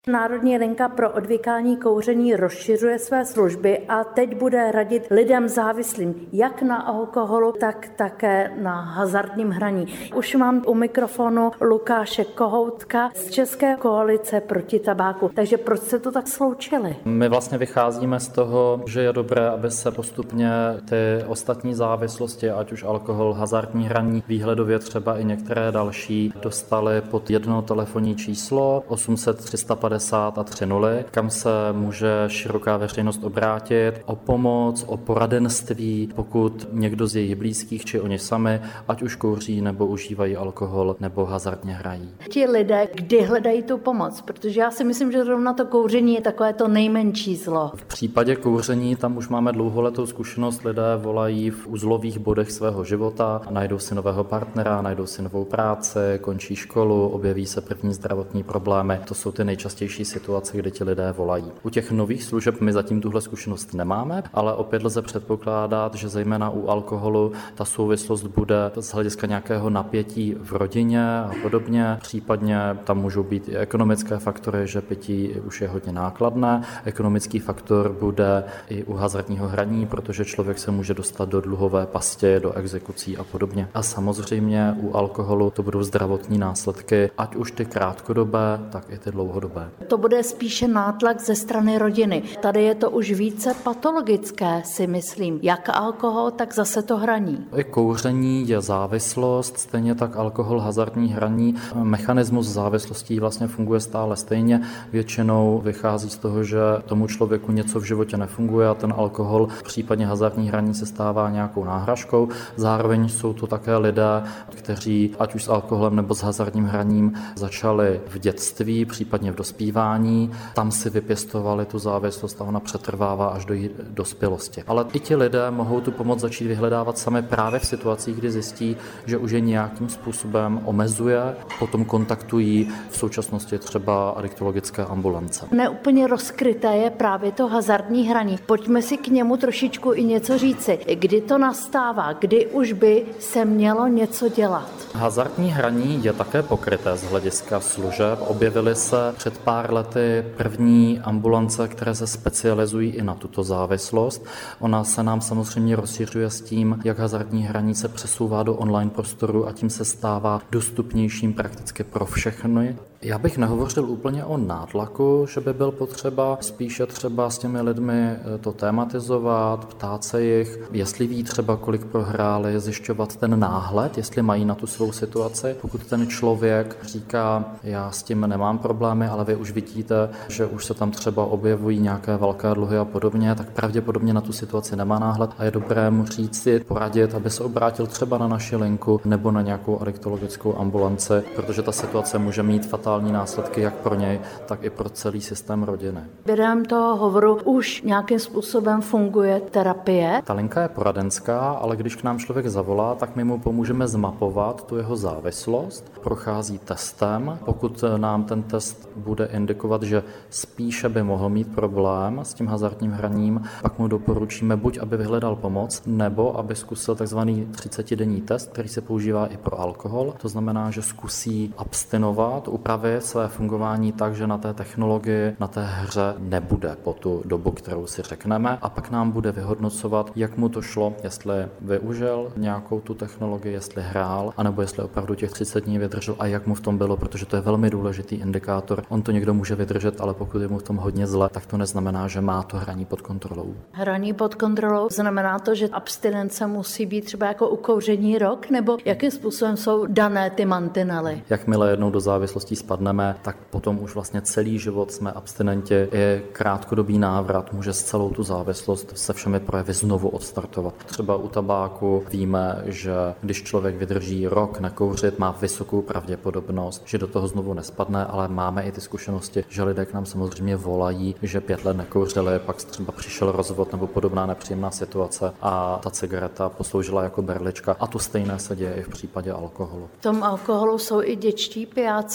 Národní linka pro odvykání kouření rozšiřuje své služby a teď bude radit lidem závislým jak na alkoholu, tak také na hazardním hraní. Už mám u mikrofonu Lukáše Kohoutka z České koalice proti tabáku. Takže proč jste to tak sloučili? My vlastně vycházíme z toho, že je dobré, aby se postupně ty ostatní závislosti, ať už alkohol, hazardní hraní, výhledově třeba i některé další, dostaly pod jedno telefonní číslo 800 350 a 30, kam se může široká veřejnost obrátit o pomoc, o poradenství, pokud někdo z jejich blízkých či oni sami, ať už kouří nebo užívají alkohol nebo hazardně hrají. Ti lidé, kdy hledají tu pomoc? Protože já si myslím, že zrovna to kouření je takové to nejmenší zlo. V případě kouření tam už máme dlouholetou zkušenost, lidé volají v uzlových bodech svého života, najdou si nového partnera, najdou si novou práci, končí školu, objeví se první zdravotní problémy. To jsou ty nejčastější situace, kdy ti lidé volají. U těch nových služeb my zatím tuhle zkušenost nemáme, ale opět lze předpokládat, že zejména u alkoholu ta souvislost bude z hlediska nějakého napětí v rodině a podobně. Případně tam můžou být i ekonomické faktory, že pití už je hodně nákladné. Ekonomický faktor bude i u hazardního hraní, protože člověk se může dostat do dluhové pasti, do exekucí a podobně. A samozřejmě u alkoholu to budou zdravotní následky, ať už ty krátkodobé, tak i ty dlouhodobé. To bude spíše nátlak ze strany rodiny. Tady je to už více patologické, si myslím. Jak alkohol, tak zase to hraní. I kouření je závislost, stejně tak alkohol, hazardní hraní. Mechanismus závislostí vlastně funguje stále stejně. Většinou vychází z toho, že tomu člověku něco v životě nefunguje a ten alkohol, případně hazardní hraní se stává nějakou náhražkou. Zároveň jsou to také lidé, kteří ať už s alkoholem nebo s hazardním hraním začali v dětství, případně v dospívání. Tam si vypěstovali tu závislost a ona přetrvává až do dospělosti. Ale i ti lidé mohou tu pomoc začít vyhledávat sami právě v situacích, kdy zjistí, že už je nějakým způsobem omezuje, potom kontaktují v současnosti třeba adiktologické ambulance. Neúplně rozkryté je právě to hazardní hraní. Pojďme si k němu trošičku i něco říci. Kdy to nastává? Kdy už by se mělo něco dělat? Hazardní hraní je také pokryté z hlediska služeb. Objevily se před pár lety první ambulance, které se specializují i na tuto závislost. Ona se nám samozřejmě rozšiřuje s tím, jak hazardní hraní se přesouvá do online prostoru a tím se stává dostupnějším prakticky pro všechny. Já bych nehovořil úplně o nátlaku, že by byl potřeba spíše třeba s těmi lidmi to tématizovat, ptát se jich, jestli ví třeba, kolik prohráli, zjišťovat ten náhled, jestli mají na tu svou situaci. Pokud ten člověk říká, já s tím nemám problémy, ale vy už vidíte, že už se tam třeba objevují nějaké velké dluhy a podobně, tak pravděpodobně na tu situaci nemá náhled a je dobré mu říct si, poradit, aby se obrátil třeba na naši linku nebo na nějakou adiktologickou ambulanci, protože ta situace může mít fatální následky jak pro něj, tak i pro celý systém rodiny. Během toho hovoru už nějakým způsobem funguje terapie? Ta linka je poradenská, ale když k nám člověk zavolá, tak my mu pomůžeme zmapovat tu jeho závislost. Prochází testem. Pokud nám ten test bude indikovat, že spíše by mohl mít problém s tím hazardním hraním, pak mu doporučíme buď, aby vyhledal pomoc, nebo aby zkusil takzvaný 30denní test, který se používá i pro alkohol. To znamená, že zkusí abstinovat, upravit své fungování tak, že na té technologii, na té hře nebude po tu dobu, kterou si řekneme, a pak nám bude vyhodnocovat, jak mu to šlo, jestli využil nějakou tu technologii, jestli hrál, anebo jestli opravdu těch 30 dní vydržel a jak mu v tom bylo, protože to je velmi důležitý indikátor. On to někdo může vydržet, ale pokud je mu v tom hodně zle, tak to neznamená, že má to hraní pod kontrolou. Hraní pod kontrolou znamená to, že abstinence musí být třeba jako u kouření rok, nebo jakým způsobem jsou dané ty mantinely? Jakmile jednou do závislostí spadneme, tak potom už vlastně celý život jsme abstinenti. I krátkodobý návrat může s celou tu závislost se všemi projevy znovu odstartovat. Třeba u tabáku víme, že když člověk vydrží rok nekouřit, má vysokou pravděpodobnost, že do toho znovu nespadne, ale máme i ty zkušenosti, že lidé k nám samozřejmě volají, že 5 let nekouřili, pak třeba přišel rozvod nebo podobná nepříjemná situace a ta cigareta posloužila jako berlička a to stejné se děje i v případě alkoholu. V tom alkoholu jsou i dětští pijáci u nás.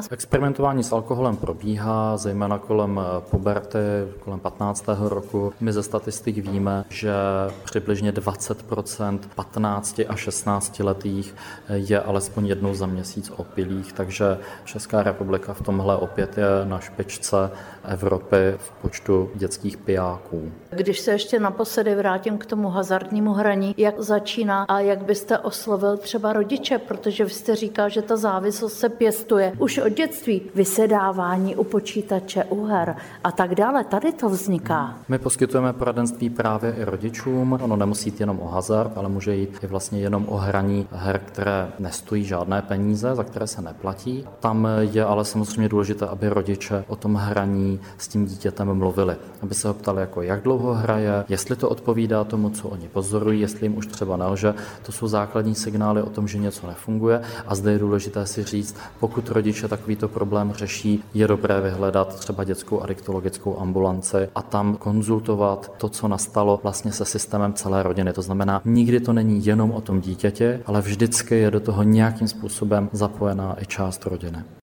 nás? Experimentování s alkoholem probíhá, zejména kolem puberty, kolem 15. roku. My ze statistik víme, že přibližně 20% 15 a 16 letých je alespoň jednou za měsíc opilých, takže Česká republika v tomhle opět je na špičce Evropy v počtu dětských pijáků. Když se ještě naposledy vrátím k tomu hazardnímu hraní, jak začíná a jak byste oslovil třeba rodiče, protože vy jste říkal, že ta závislost se pěstuje už od dětství, vysedávání u počítače, u her a tak dále. Tady to vzniká. My poskytujeme poradenství právě i rodičům. Ono nemusí jít jenom o hazard, ale může jít i vlastně jenom o hraní her, které nestojí žádné peníze, za které se neplatí. Tam je ale samozřejmě důležité, aby rodiče o tom hraní s tím dítětem mluvili. Aby se ho ptali, jako jak dlouho hraje, jestli to odpovídá tomu, co oni pozorují, jestli jim už třeba nelže. To jsou základní signály o tom, že něco nefunguje a zde je důležité si říct, pokud rodiče takovýto problém řeší, je dobré vyhledat třeba dětskou adiktologickou ambulanci a tam konzultovat to, co nastalo vlastně se systémem celé rodiny. To znamená, nikdy to není jenom o tom dítěti, ale vždycky je do toho nějakým způsobem zapojená i část rodiny.